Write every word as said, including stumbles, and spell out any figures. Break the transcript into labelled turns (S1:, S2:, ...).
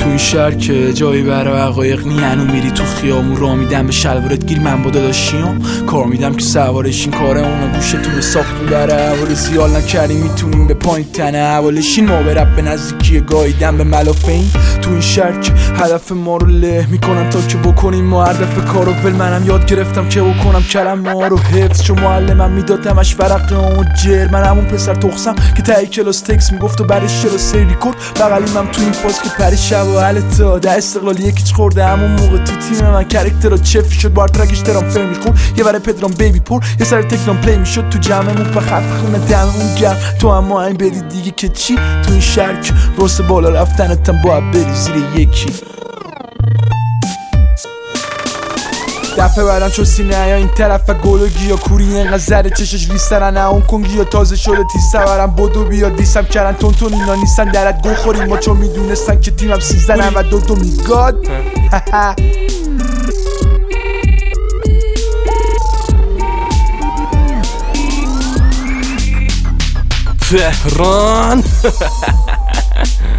S1: تو این شهر که جایی برای حقایق نی، هنو میری تو خیامون را میدم به شلوارت گیر، من با داداشیام کار میدم که سوارشین، کار اونا گوشتون ساختون در حوال زیال نکردیم میتونیم به پایین تنه حوالشین، ما به رب به نزدیکی گاییدم به ملافین. تو این شهر که هدف ما رو له میکنن تا که بکنیم ما هدف کارو ول، منم یاد گرفتم که بکنم کلمه ها رو حفظ، چون معلمم میدادمش ورقه و جر، من همون پسر تخصم که تایی کلاس تکس میگفت و برش چرا سری ریکورد بغلیمم تو این فاز که پری شب و حالتا ده استقلال یکیچ خورده، همون موقع تو تیم من کرکتر رو چفی شد، بار ترکش درام فر میخورد، یه بره پدرام بیبی پر، یه سر تکنام پلی میشد تو جمعمون و خط خونه دممون گرم، تو اما این بدی دیگه که چی تو این شهر که واسه بالا رفتنتم باید بری زیر یکی. دفعه برم چون سینه یا این طرف گل گیا کوری اینقدر زره چشش ریسترن اون کنگی یا تازه شده تیز سورم بدو بیا دیسم کردن تون تون اینا نیستن درت گو خوریم ما چون میدونستن که تیمم سیزده نود و دو میگاد.
S2: تهران